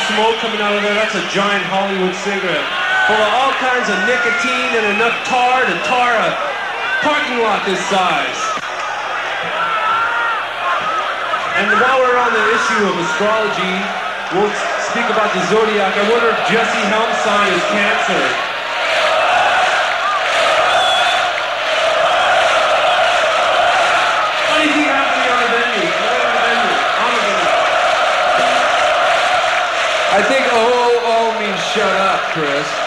smoke coming out of there. That's a giant Hollywood cigarette full of all kinds of nicotine and enough tar to tar a parking lot this size. And while we're on the issue of astrology, we'll speak about the zodiac. I wonder if Jesse Helm's sign is Cancer. What do you think happening on the venue? I think oh means shut up, Chris.